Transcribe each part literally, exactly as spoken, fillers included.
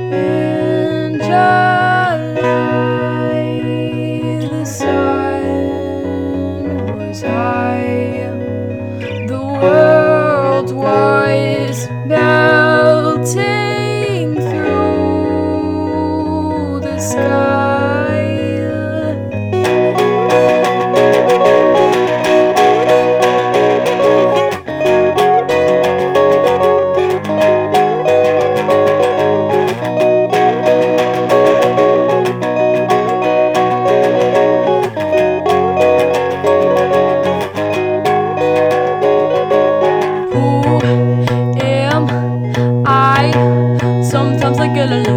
In July, the sun was high. The world was melting through the sky. Sometimes I get a little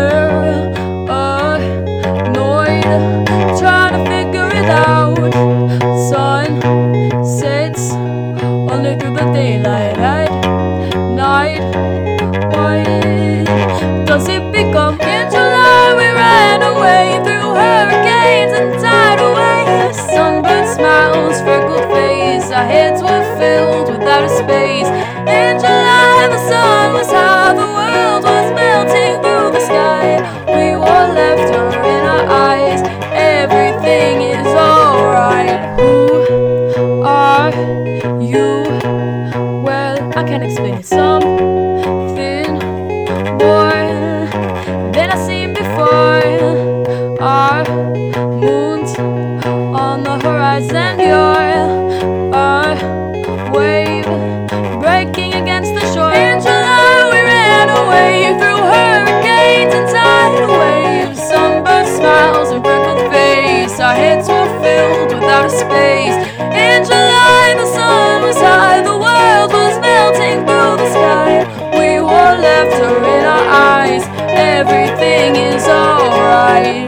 paranoid, trying to figure it out. Sun sets only through the daylight. At night, why does it become? In July we ran away through hurricanes and tidal waves. Sunburned smiles, freckled face, our heads were filled with outer space. In July the sun was high, the world was melting through the sky. We wore laughter in our eyes, everything is alright. Who are you? Well, I can't explain it. Something more than I've seen before. Our moons on the horizon, you're a wave breaking against the shore. In July we ran away through hurricanes and tidal waves. Sunburned smiles and freckled face, our heads were filled with outer space. In July the sun was high, the world was melting through the sky. We wore laughter in our eyes, everything is alright.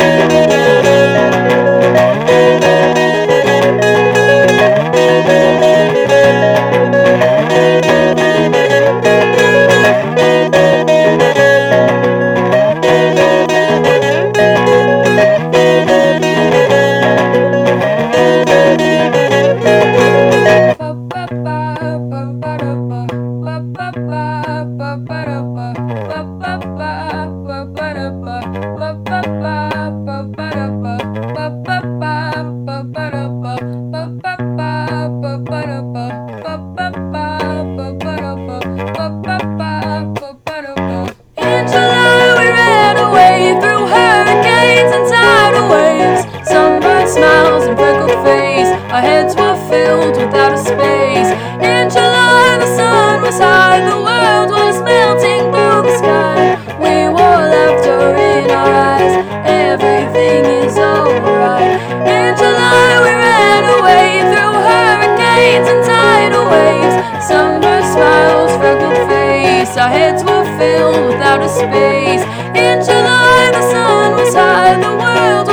In July we ran away through hurricanes and tidal waves. Sunburned smiles and freckled face, our heads were filled with outer space. In July the sun was high, the world was melting through the sky. We wore laughter in our eyes, everything is alright. In July we ran away through hurricanes and tidal waves. Sunburned smiles, freckled face, our heads were filled with outer space. In July the sun was high, the world